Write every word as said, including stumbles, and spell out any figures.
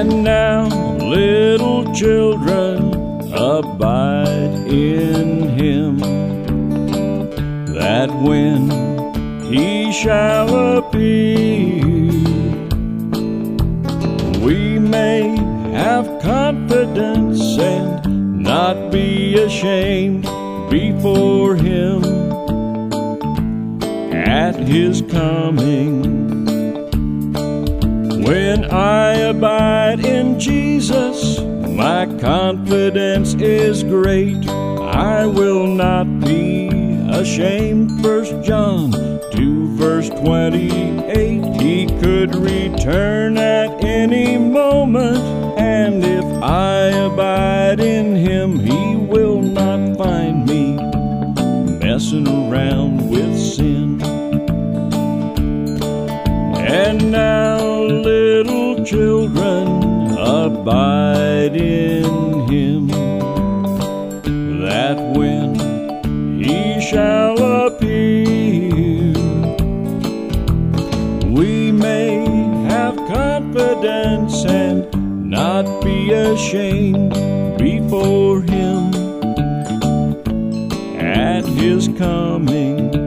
And now, little children, abide in him, that when he shall appear, we may have confidence and not be ashamed before him at his coming. When I abide in Jesus, my confidence is great. I will not be ashamed. First John two verse twenty-eight. He could return at any moment, and if I abide in him, he will not find me messing around with sin. And now, little children, abide in him, that when he shall appear, we may have confidence and not be ashamed before him at his coming.